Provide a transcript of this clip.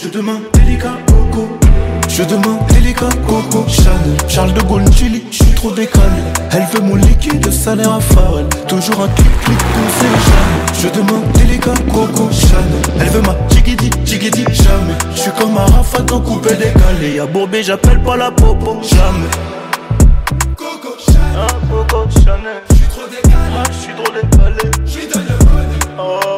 Je demande délicat Coco. Je demande délicat Coco. Chanel, Charles de Gaulle, Chili, je suis trop décalé. Elle veut mon liquide, salaire à Pharrell. Toujours un clic, conseil jamais. Je demande délicat Coco. Chanel, elle veut ma jigidi, jigidi, jamais. Je suis comme un rafat en coupé décalé. Y'a Bourbé, j'appelle pas la popo, jamais. Coco Chanel, Coco Chanel. Je suis trop décalé, je suis trop décalé. Je suis dans le bonnet.